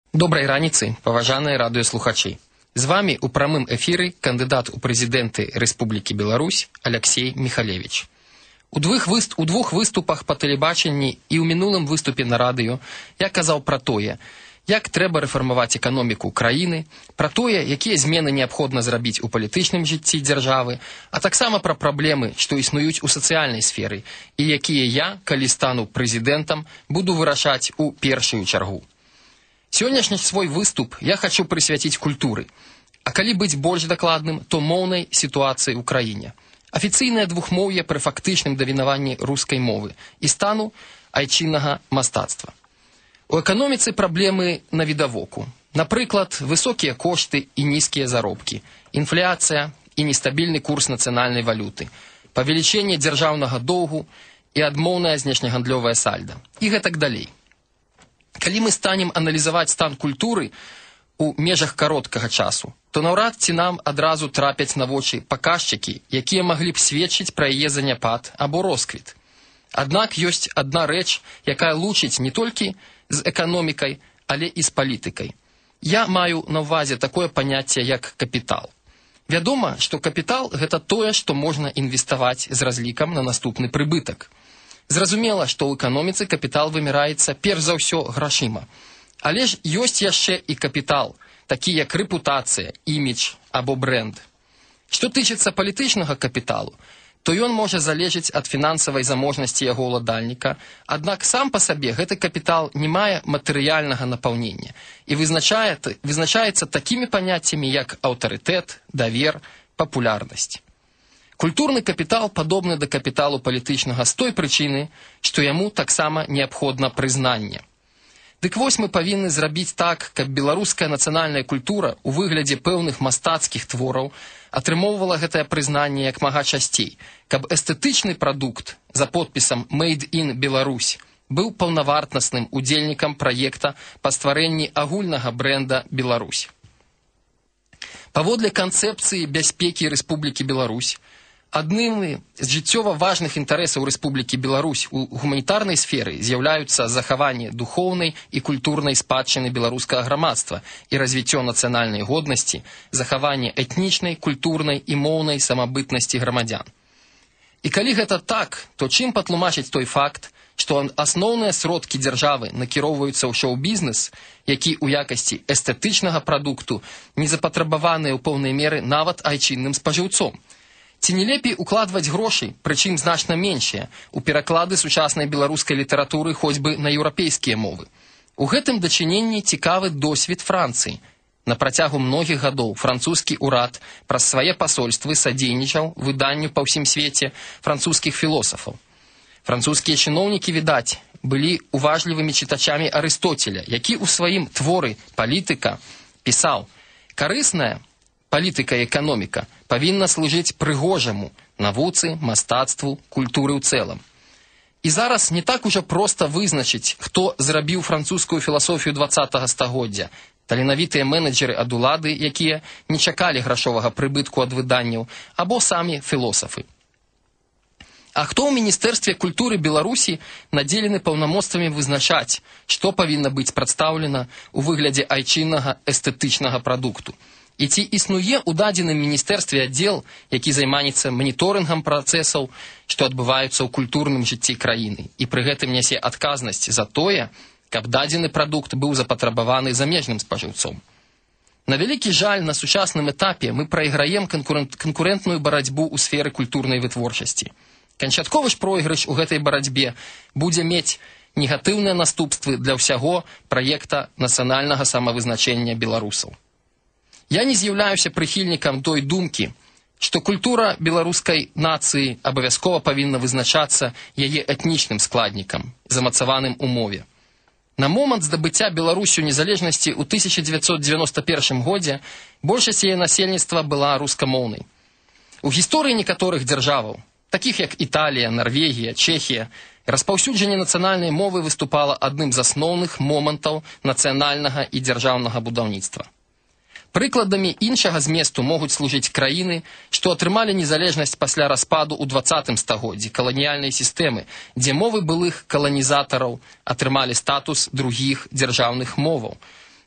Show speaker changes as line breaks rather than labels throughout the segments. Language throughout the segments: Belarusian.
Добрай раніцы, паважаныя радыёслухачы. З вами у прамым эфіры кандыдат у прэзідэнты Рэспублікі Беларусь Аляксей Міхалевіч. У двух выступах па тэлебачанні і ў мінулым выступе на радыё я казаў пра тое, як трэба рэфармаваць эканоміку краіны, пра тое, якія змены неабходна зрабіць у палітычным жыцці дзяржавы, а таксама пра праблемы, што існуюць у сацыяльнай сферы і якія я, калі стану прэзідэнтам, буду вырашаць у першую чаргу. Сённяшні свой выступ я хочу прысвяціць культуры, а калі быць больш дакладным, то моўнай сітуацыі ў краіне. Афіцыйнае двухмоўе пры фактычным давінаванні рускай мовы і стану айчыннага мастацтва. У эканоміцы праблемы навідавоку. Напрыклад, высокія кошты і нізкія заробкі, інфляцыя і нестабільны курс нацыянальнай валюты, павелічэнне дзяржаўнага доўгу і адмоўнае знешнегандлёвае сальда. І гэтак далей. Калі мы станем аналізаваць стан культуры у межах кароткага часу, то наўрад ці нам адразу трапяць на вочы паказчыкі, якія маглі б сведчыць пра яе заняпад або росквіт. Аднак ёсць адна рэч, якая лучыць не толькі з эканомікай, але і з палітыкай. Я маю на ўвазе такое паняцце, як капітал. Вядома, што капітал – гэта тое, што можна інвеставаць з разлікам на наступны прыбытак. Зразумела, што ў эканоміцы капітал вымяраецца перш за ўсё грашыма. Але ж ёсць яшчэ і капітал, такі як рэпутацыя, імідж або брэнд. Што тычыцца палітычнага капіталу, то ён можа залежыць ад фінансавай заможнасці яго ўладальніка, аднак сам па сабе гэты капітал не мае матэрыяльнага напаўнення і вызначаецца такімі паняццямі, як аўтарытэт, давер, папулярнасць. Культурны капітал падобны да капіталу палітычнага з той прычыны, што яму таксама неабходна прызнанне. Дык вось мы павінны зрабіць так, каб беларуская нацыянальная культура ў выглядзе пэўных мастацкіх твораў атрымоўвала гэтае прызнанне як мага часцей, каб эстэтычны прадукт за подпісам «Made in Беларусь» быў паўнавартасным удзельнікам праекта па стварэнні агульнага брэнда «Беларусь». Паводле канцэпцыі бяспекі Рэспублікі Беларусь, аднымі з жыццёва важных інтарэсаў Рэспублікі Беларусь у гуманітарнай сферы з'яўляюцца захаванне духоўнай і культурнай спадчыны беларускага грамадства і развіццё нацыянальнай годнасці, захаванне этнічнай, культурнай і моўнай самабытнасці грамадзян. І калі гэта так, то чым патлумачыць той факт, што асноўныя сродкі дзяржавы накіроўваюцца ў шоу-бізнес, які ў якасці эстэтычнага прадукту не запатрабаваныя ў поўнай меры нават айчынным спажыўцом. Ці не лепей укладваць грошы, прычым значна меншыя, у пераклады сучаснай беларускай літаратуры хоць бы на еўрапейскія мовы. У гэтым дачыненні цікавы досвед Францыі. На працягу многіх гадоў французскі ўрад праз свае пасольствы садзейнічаў выданню па ўсім свеце французскіх філосафаў. Французскія чыноўнікі, відаць, былі уважлівымі чытачамі Арыстоцеля, які ў сваім творы «Палітыка» пісаў: «Карысная палітыка і эканоміка павінна служыць прыгожаму навуцы, мастацтву, культуры ў цэлым». І зараз не так ужо проста вызначыць, хто зрабіў французскую філасофію 20-го стагоддзя. Таленавітыя менеджеры ад улады, якія не чакалі грашовага прыбытку ад выданняў, або самі філосафы. А хто ў Міністэрстве культуры Беларусі надзелены паўнамоцтвамі вызначаць, што павінна быць прадстаўлена ў выглядзе айчыннага эстэтычнага прадукту? І ці існуе ў дадзеным міністэрстве аддзел, які займаецца маніторынгам працэсаў, што адбываюцца ў культурным жыцці краіны, і пры гэтым нясе адказнасць за тое, каб дадзены прадукт быў запатрабаваны замежным спажыўцом? На вялікі жаль, на сучасным этапе мы прайграем канкурэнтную барацьбу ў сферы культурнай вытворчасці. Канчатковы ж пройгрыш у гэтай барацьбе будзе мець негатыўныя наступствы для ўсяго праекта нацыянальнага самавызначэння беларусаў. Я не з'яўляюся прыхільнікам той думкі, што культура беларускай нацыі абавязкова павінна вызначацца яе этнічным складнікам, замацаваным у мове. На момант здабыцця Беларусю незалежнасці ў 1991 годзе большасць яе насельніцтва была рускамоўнай. У гісторыі некаторых дзяржаваў, такіх як Італія, Нарвегія, Чэхія, распаўсюджанне нацыянальнай мовы выступала адным з асноўных момантаў нацыянальнага і дзяржаўнага будаўніцтва. Прыкладамі іншага зместу могуць служыць краіны, што атрымалі незалежнасць пасля распаду ў 20-м стагоддзі каланіяльнай сістэмы, дзе мовы былых каланізатараў атрымалі статус другіх дзяржаўных моваў.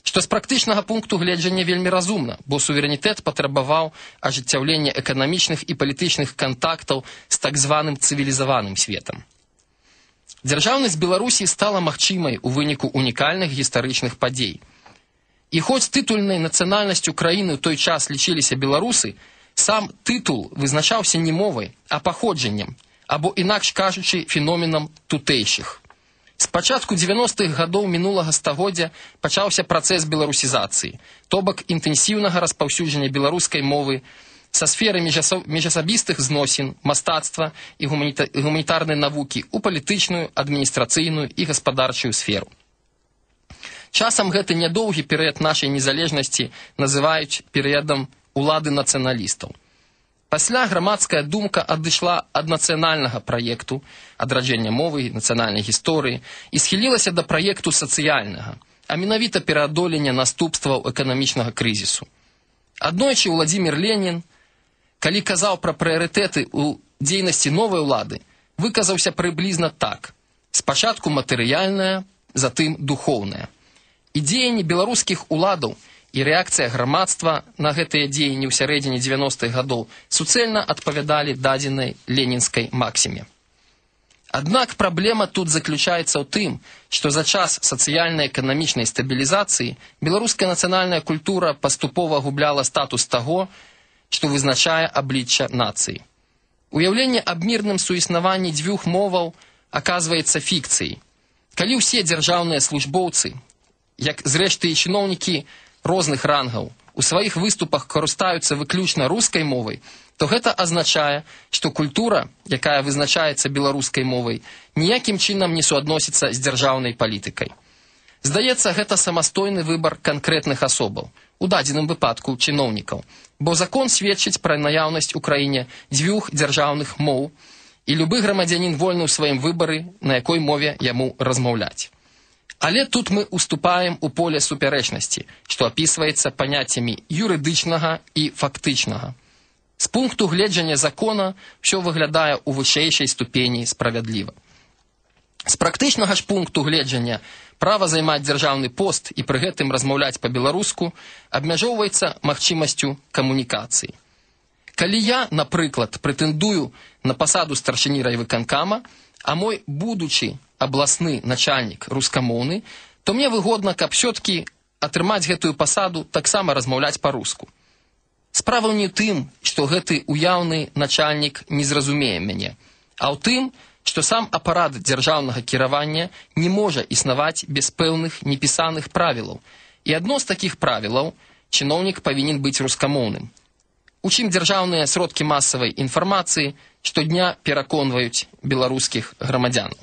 што з практычнага пункту гледжання вельмі разумна, бо суверэнітэт патрабаваў ажыццяўлення эканамічных і палітычных кантактаў з так званым цывілізаваным светам. Дзяржаўнасць Беларусі стала магчымай у выніку унікальных гістарычных падзей. І хоць тытульнай нацыянальнасцю краіны ў той час лічыліся беларусы, сам тытул вызначаўся не мовай, а паходжаннем, або інакш кажучы, феноменам тутэйшых. З пачатку 90-х гадоў мінулага стагоддзя пачаўся працэс беларусізацыі, то бок інтэнсіўнага распаўсюджання беларускай мовы са сферы міжасабістых зносін, мастацтва і гуманітарнай навукі ў палітычную, адміністрацыйную і гаспадарчую сферу. Часам гэты нядоўгі перыяд нашай незалежнасці называюць перыядам улады нацыяналістаў. Пасля грамадская думка адышла ад нацыянальнага праекту, адраджэння мовы, нацыянальнай гісторыі і схілілася да праекту сацыяльнага, а менавіта пераадолення наступстваў эканамічнага крызісу. Аднойчы Владзімір Ленін, калі казаў пра прыярытэты ў дзейнасці новай улады, выказаўся прыблізна так: спачатку матэрыяльная, затым духоўная. І дзеянні беларускіх уладаў і рэакцыя грамадства на гэтыя дзеянні ў сярэдзіне 90-х гадоў суцэльна адпавядалі дадзенай ленінскай максіме. Аднак праблема тут заключаецца ў тым, што за час сацыяльна-эканамічнай стабілізацыі беларуская нацыянальная культура паступова губляла статус таго, што вызначае аблічча нацыі. Уяўленне аб мірным суіснаванні дзвюх моваў аказваецца фікцыяй. Калі ўсе дзяржаўныя службоўцы, як зрэшты і чыноўнікі розных рангаў, у сваіх выступах карыстаюцца выключна рускай мовай, то гэта азначае, што культура, якая вызначаецца беларускай мовай, ніякім чынам не суадносіцца з дзяржаўнай палітыкай. Здаецца, гэта самастойны выбар канкрэтных асобаў, у дадзеным выпадку чыноўнікаў, бо закон сведчыць пра наяўнасць у краіне дзвюх дзяржаўных моў, і любы грамадзянін вольны ў сваім выбары, на якой мове яму размаўляць. Але тут мы уступаем у поле супярэчнасці, што апісваецца паняццямі юрыдычнага і фактычнага. З пункту гледжання закона ўсё выглядае ў вышэйшай ступені справядліва. З практычнага ж пункту гледжання права займаць дзяржаўны пост і пры гэтым размаўляць па-беларуску абмяжоўваецца магчымасцю камунікацыі. Калі я, напрыклад, прэтэндую на пасаду старшыні райвыканкама, а мой будучы абласны начальнік рускамоўны, то мне выгодна, каб сёткі атрымаць гэтую пасаду таксама размаўляць па-руску. Справа не ў тым, што гэты уяўны начальнік не зразумее мяне, а ў тым, што сам апарат дзяржаўнага кіравання не можа існаваць без пэўных непісаных правілаў. І адно з такіх правілаў – чыноўнік павінен быць рускамоўным. У чым дзяржаўныя сродкі масавай інфармацыі штодня пераконваюць беларускіх грамадзянаў.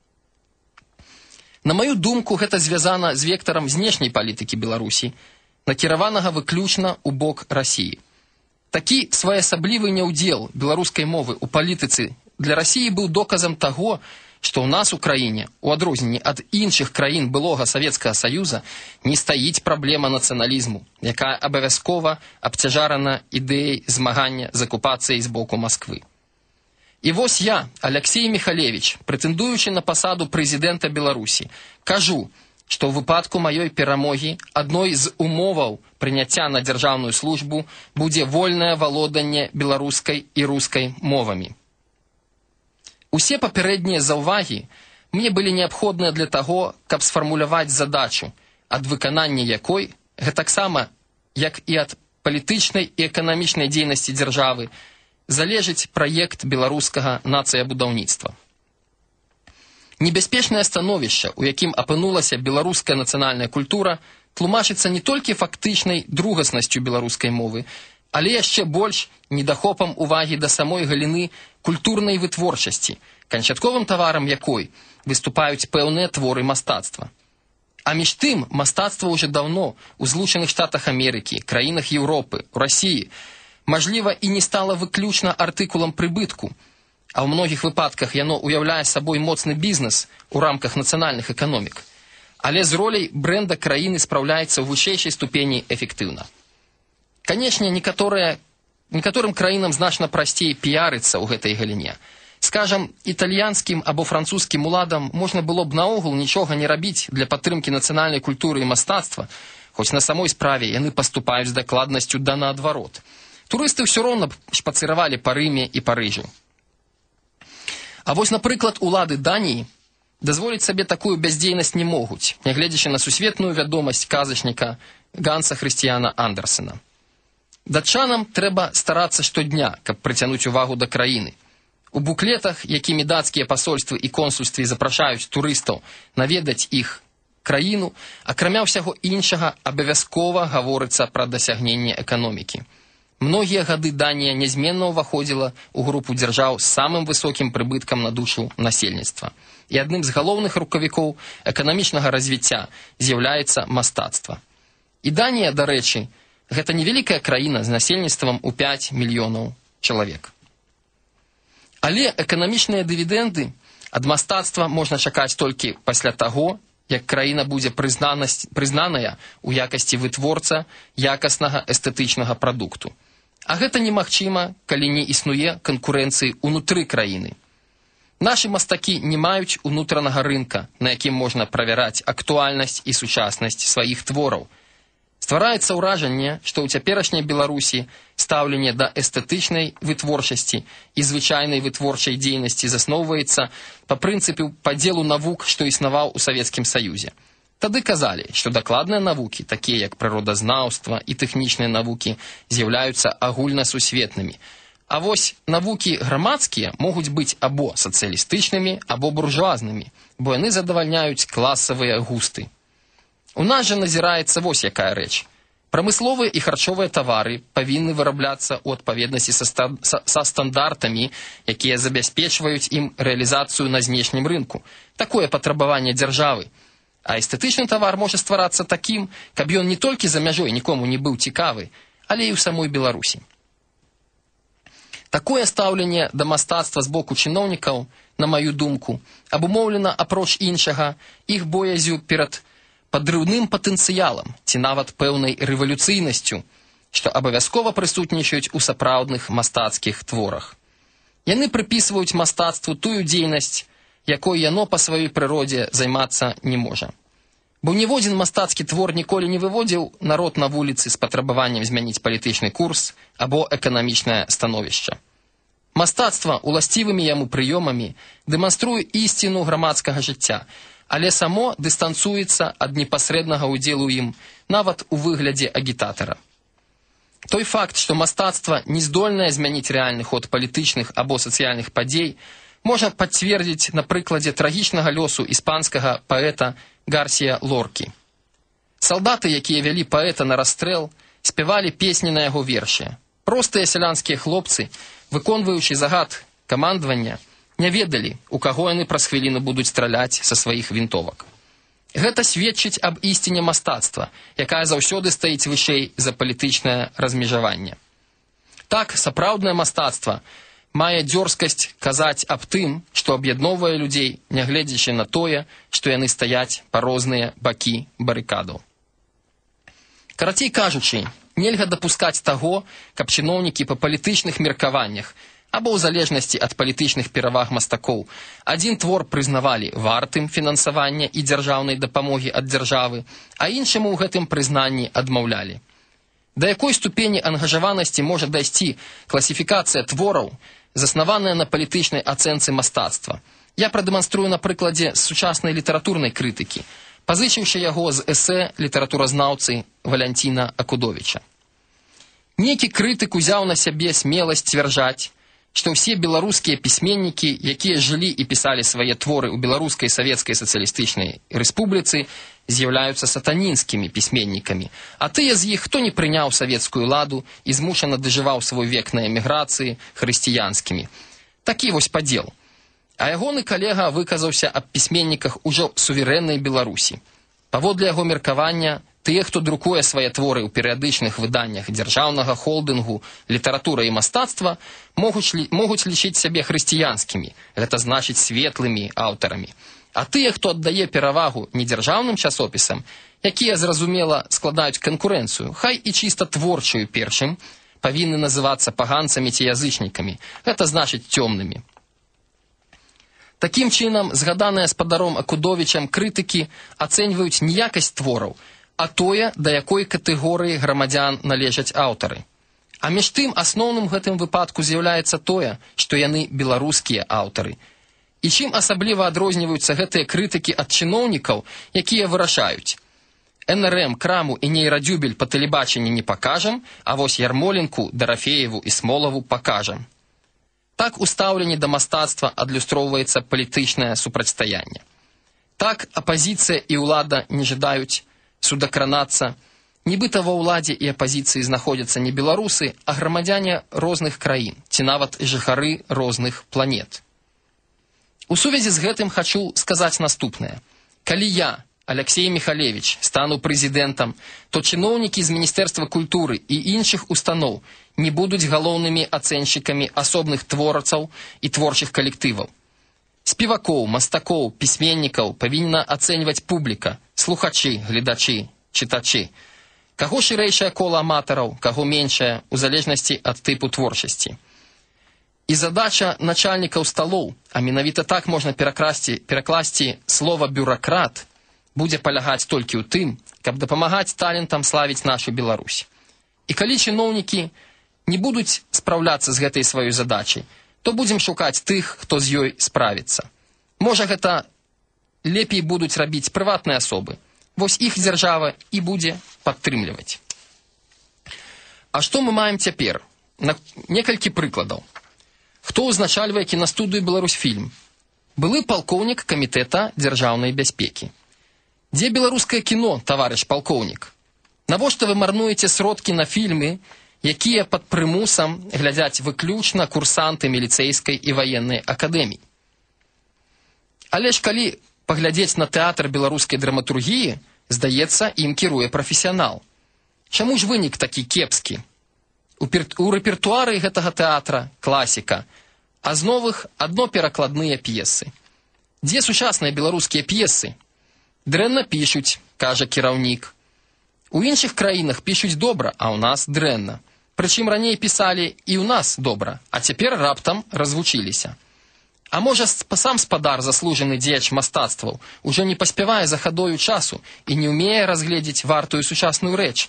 На маю думку, гэта звязана з вектарам знешняй палітыкі Беларусі, накіраванага выключна ў бок Расіі. Такі своеасаблівы няўдзел беларускай мовы ў палітыцы для Расіі быў доказам таго, што ў нас у краіне, у адрозненні ад іншых краін былога Савецкага Саюза, не стаіць праблема нацыяналізму, якая абавязкова абцяжарана ідэяй змагання з акупацыяй з боку Масквы. І вось я, Аляксей Міхалевіч, прэтэндуючы на пасаду прэзідэнта Беларусі, кажу, што ў выпадку маёй перамогі адной з умоваў прыняцця на дзяржаўную службу будзе вольнае валоданне беларускай і рускай мовамі. Усе папярэднія заўвагі мне былі неабходныя для таго, каб сфармуляваць задачу, ад выканання якой, гэтаксама, як і ад палітычнай і эканамічнай дзейнасці дзяржавы, залежыць праект беларускага нацыябудаўніцтва. Небяспечнае становішча, у якім апынулася беларуская нацыянальная культура, тлумачыцца не толькі фактычнай другаснасцю беларускай мовы, але яшчэ больш недахопам увагі да самой галіны культурнай вытворчасці, канчатковым таварам якой выступаюць пэўныя творы мастацтва. А між тым, мастацтва ўжо даўно ў Злучаных Штатах Амерыкі, краінах Еўропы, у Расіі, мажліва, і не стала выключна артыкулам прыбытку, а ў многіх выпадках яно ўяўляе сабой моцны бізнес у рамках нацыянальных эканомік. Але з роляй брэнда краіны спраўляецца ў вышэйшай ступені эфектыўна. Канечне, некаторым краінам значна прасцей піярыцца ў гэтай галіне. Скажам, італьянскім або французскім уладам можна было б наогул нічога не рабіць для падтрымкі нацыянальнай культуры і мастацтва, хоць на самой справе яны паступаюць з дакладнасцю да наадварот. Турысты ўсё роўна шпацыравалі па Рыме і Парыжу. А вось, напрыклад, улады Даніі дазволіць сабе такую бяздзейнасць не могуць, нягледзячы на сусветную вядомасць казачніка Ганса Хрысціяна Андерсена. Датчанам трэба старацца штодня, каб прыцянуць увагу да краіны. У буклетах, якімі дацкія пасольствы і консульствы запрашаюць турыстаў наведаць іх краіну, акрамя ўсяго іншага абавязкова гаворыцца пра дасягненне эканомікі. Многія гады Данія нязменна ўваходзіла ў групу дзяржаў з самым высокім прыбыткам на душу насельніцтва. І адным з галоўных рукавікоў эканамічнага развіцця з'яўляецца мастацтва. І Данія, дарэчы, гэта невялікая краіна з насельніцтвам у 5 мільёнаў чалавек. Але эканамічныя дывідэнды ад мастацтва можна чакаць толькі пасля таго, як краіна будзе прызнаная ў якасці вытворца якаснага эстэтычнага прадукту. А гэта немагчыма, калі не існуе канкурэнцыі ўнутры краіны. Нашы мастакі не маюць унутранага рынка, на якім можна правяраць актуальнасць і сучаснасць сваіх твораў. Ствараецца ўражанне, што ў цяперашняй Беларусі стаўленне да эстэтычнай вытворчасці і звычайнай вытворчай дзейнасці засноўваецца па прынцыпе падзелу навук, што існаваў у Савецкім Саюзе. Тады казалі, што дакладныя навукі, такія як прыродазнаўства і тэхнічныя навукі, з'яўляюцца агульнасусветнымі. А вось навукі грамадскія могуць быць або сацыялістычнымі, або буржуазнымі, бо яны задавальняюць класавыя густы. У нас жа назіраецца вось якая рэч. Прамысловыя і харчовыя тавары павінны вырабляцца ў адпаведнасці са стандартамі, якія забяспечваюць ім рэалізацыю на знешнім рынку. Такое патрабаванне дзяржавы. А эстэтычны тавар можа стварацца такім, каб ён не толькі за мяжой нікому не быў цікавы, але і ў самой Беларусі. Такое стаўленне да мастацтва з боку чыноўнікаў, на маю думку, абумоўлена, апроч іншага, іх боязю перад падрыўным патэнцыялам ці нават пэўнай рэвалюцыйнасцю, што абавязкова прысутнічаюць у сапраўдных мастацкіх творах. Яны прыпісваюць мастацтву тую дзейнасць, якой яно па сваёй прыродзе займацца не можа. Бо ніводзін мастацкі твор ніколі не выводзіў народ на вуліцы з патрабаваннем змяніць палітычны курс або эканамічнае становішча. Мастацтва уласцівымі яму прыёмамі дэманструе ісціну грамадскага жыцця, але само дыстанцуецца ад непасрэднага ўдзелу ім нават у выглядзе агітатара. Той факт, што мастацтва не здольнае змяніць рэальны ход палітычных або сацыяльных падзей, можна пацвердзіць на прыкладзе трагічнага лёсу іспанскага паэта Гарсія Лоркі. Салдаты, якія вялі паэта на расстрэл, спявалі песні на яго вершы. Простыя сялянскія хлопцы, выконваючы загад камандавання, не ведалі, у каго яны праз хвіліну будуць страляць са сваіх вінтовак. Гэта сведчыць аб ісціне мастацтва, якая заўсёды стаіць вышэй за палітычнае размежаванне. Так, сапраўднае мастацтва мае дзёрзкасць казаць аб тым, што аб'ядноўвае людзей, нягледзячы на тое, што яны стаяць па розныя бакі барыкадаў. Карацей кажучы, нельга дапускаць таго, каб чыноўнікі па палітычных меркаваннях або ў залежнасці ад палітычных пераваг мастакоў адзін твор прызнавалі вартым фінансавання і дзяржаўнай дапамогі ад дзяржавы, а іншаму ў гэтым прызнанні адмаўлялі. Да якой ступені ангажаванасці можа дайсці класіфікацыя твораў, заснаваная на палітычнай ацэнцы мастацтва, я прадэманструю на прыкладзе сучаснай літаратурнай крытыкі, пазычыўшы яго з эсэ літаратуразнаўцы Валянціна Акудовіча. Некі крытык узяў на сябе смеласць сцвярджаць, што ўсе беларускія пісьменнікі, якія жылі і пісалі свае творы ў Беларускай Савецкай Сацыялістычнай Рэспубліцы, з'яўляюцца сатанінскімі пісьменнікамі, а тыя з іх, хто не прыняў савецкую ладу і змушана дажываў свой век на эміграцыі, хрысціянскімі. Такі вось падзел. А ягоны калега выказаўся аб пісьменніках ужо суверэннай Беларусі. Паводле яго меркавання, тыя, хто друкуе свае творы ў перыядычных выданнях дзяржаўнага холдынгу літаратура і мастацтва, могуць лічыць сябе хрысціянскімі, гэта значыць светлымі аўтарамі. А тыя, хто аддае перавагу недзяржаўным часопісам, якія, зразумела, складаюць канкурэнцыю, хай і чыста творчую першым, павінны называцца паганцамі ці язычнікамі, гэта значыць цёмнымі. Такім чынам, згаданыя спадаром Акудовічам крытыкі ацэньваюць не якасць твораў, а тое, да якой катэгорыі грамадзян належаць аўтары. А між тым, асноўным гэтым выпадку з'яўляецца тое, што яны беларускія аўтары. І чым асабліва адрозніваюцца гэтыя крытыкі ад чыноўнікаў, якія вырашаюць: НРМ, Краму і нейрадзюбель па тэлебачанні не пакажам, а вось Ярмоленку, Дарафееву і Смолаву пакажам. Так у стаўленні да мастацтва адлюстроўваецца палітычнае супрацьстаянне. Так апазіцыя і ўлада не жадаюць судакранацца. Нібыта ва ўладзе і апазіцыі знаходзяцца не беларусы, а грамадзяне розных краін, ці нават жыхары розных планет. У сувязі з гэтым хачу сказаць наступнае. Калі я, Аляксей Міхалевіч, стану прэзідэнтам, то чыноўнікі з Міністэрства культуры і іншых устаноў не будуць галоўнымі ацэншчыкамі асобных творцаў і творчых калектываў. Спевакоў, мастакоў, пісьменнікаў павінна ацэньваць публіка, слухачы, гледачы, чытачы. Каго шырэйшае кола аматараў, каго меншае, у залежнасці ад тыпу творчасці. І задача начальнікаў сталоў, а менавіта так можна перакласці слова «бюракрат», будзе палягаць толькі ў тым, каб дапамагаць талентам славіць нашу Беларусь. І калі чыноўнікі не будуць спраўляцца з гэтай сваёй задачай, то будзем шукаць тых, хто з ёй справіцца. Можа, гэта лепей будуць рабіць прыватныя асобы. Вось іх дзяржава і будзе падтрымліваць. А што мы маем цяпер? Некалькі прыкладаў. Хто ўзначальвае кінастудыю «Беларусьфільм»? Былы палкоўнік камітэта дзяржаўнай бяспекі. Дзе беларускае кіно, таварыш палкоўнік? Навошта вы марнуеце сродкі на фільмы, якія пад прымусам глядзяць выключна курсанты міліцэйскай і ваеннай акадэміі? Але ж калі паглядзець на тэатр беларускай драматургіі, здаецца, ім кіруе прафесіянал. Чаму ж вынік такі кепскі? У рэпертуары гэтага тэатра класіка, а з новых адно перакладныя п'есы. Дзе сучасныя беларускія п'есы? Дрэнна пішуць, кажа кіраўнік. У іншых краінах пішуць добра, а ў нас дрэнна. Прычым раней пісалі і ў нас добра, а цяпер раптам развучыліся. А можа, сам спадар, заслужаны дзеяч мастацтваў, ужо не паспявае за хадою часу і не ўмее разгледзець вартую сучасную рэч.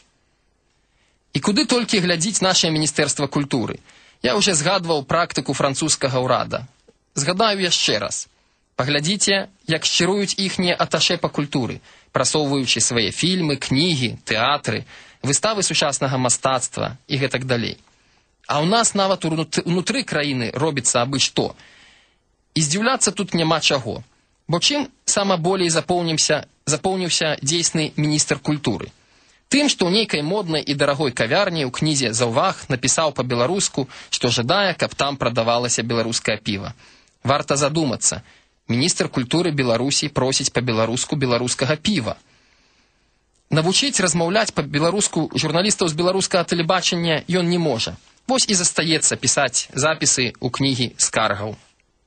І куды толькі глядзіць наше Міністэрства культуры? Я ўжо згадваў практыку французскага ўрада. Згадаю яшчэ раз. Паглядзіце, як шчыруюць іхнія аташэ па культуры, прасоўваючы свае фільмы, кнігі, тэатры, выставы сучаснага мастацтва і гэтак далей. А ў нас нават унутры краіны робіцца абы што. І здзіўляцца тут няма чаго. Бо чым сама болей запоўніўся дзейсны міністр культуры? Тым, што ў нейкай моднай і дарагой кавярні ў кнізе «Заўваг» напісаў па-беларуску, што жадае, каб там прадавалася беларускае піва. Варта задумацца. Міністр культуры Беларусі просіць па-беларуску беларускага піва. Навучыць размаўляць па-беларуску журналістаў з беларускага тэлебачання ён не можа. Вось і застаецца пісаць запісы ў кнігі скаргаў.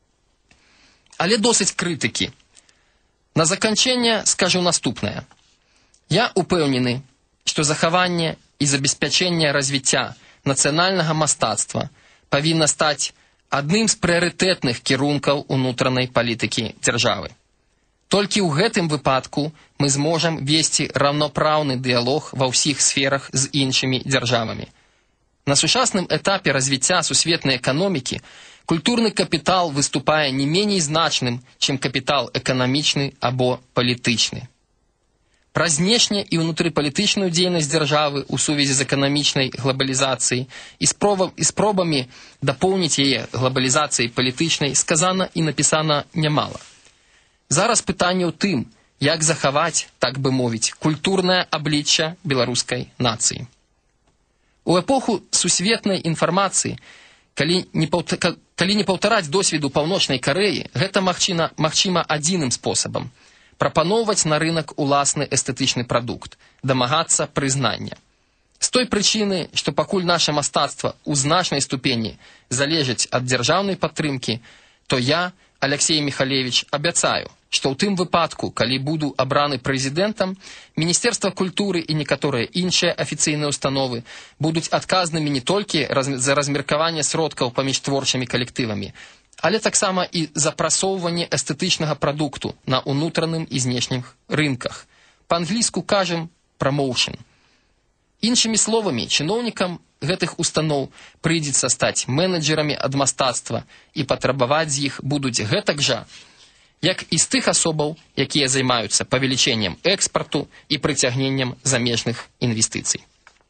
Але досыць крытыкі. На заканчэнне скажу наступнае. Я упэўнены, што захаванне і забеспячэнне развіцця нацыянальнага мастацтва павінна стаць адным з прыярытэтных кірункаў унутранай палітыкі дзяржавы. Толькі ў гэтым выпадку мы зможам весці раўнапраўны дыялог ва ўсіх сферах з іншымі дзяржавамі. На сучасным этапе развіцця сусветнай эканомікі культурны капітал выступае не меней значным, чым капітал эканамічны або палітычны. Пра знешне і ўнутрыпалітычную дзейнасць дзяржавы ў сувязі з эканамічнай глабалізацыяй і спробамі дапоўніць яе глабалізацыяй палітычнай сказана і напісана нямала. Зараз пытанне ў тым, як захаваць, так бы мовіць, культурнае аблічча беларускай нацыі. У эпоху сусветнай інфармацыі, калі не паўтараць досведу Паўночнай Карэі, гэта магчыма адзіным спосабам – прапаноўваць на рынак уласны эстэтычны прадукт, дамагацца прызнання. З той прычыны, што пакуль наша мастацтва ў значнай ступені залежыць ад дзяржаўнай падтрымкі, то я, Аляксей Міхалевіч, абяцаю, што ў тым выпадку, калі буду абраны прэзідэнтам, Міністэрства культуры і некаторыя іншыя афіцыйныя установы будуць адказнымі не толькі за размеркаванне сродкаў паміж творчымі калектывамі, але таксама і за прасоўванне эстэтычнага прадукту на ўнутраным і знешніх рынках. Па-англійску кажам прамоушен. Іншымі словамі, чыноўнікам гэтых устаноў прыйдзецца стаць менеджерамі ад мастацтва і патрабаваць з іх будуць гэтак жа, як і з тых асобаў, якія займаюцца павелічэннем экспарту і прыцягненнем замежных інвестыцый.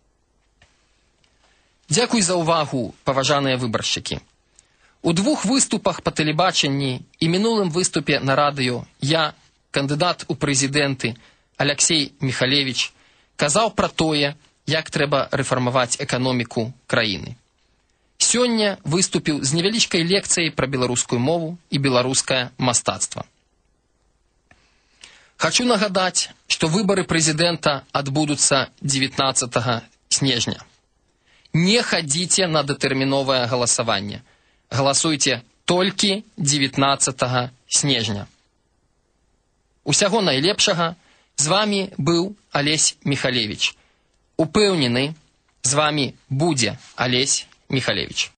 Дзякуй за ўвагу, паважаныя выбаршчыкі. У двух выступах па тэлебачанні і мінулым выступе на радыё я, кандыдат у прэзідэнты Аляксей Міхалевіч, казаў пра тое, як трэба рэфармаваць эканоміку краіны. Сёння выступіў з невялічкай лекцыяй пра беларускую мову і беларускае мастацтва. Хачу нагадаць, што выбары прэзідэнта адбудуцца 19 снежня. Не хадзіце на датэрміновае галасаванне. Галасуйце толькі 19 снежня. Усяго найлепшага. З вамі быў Алесь Міхалевіч. Упэўнены, з вамі будзе Алесь Міхалевіч.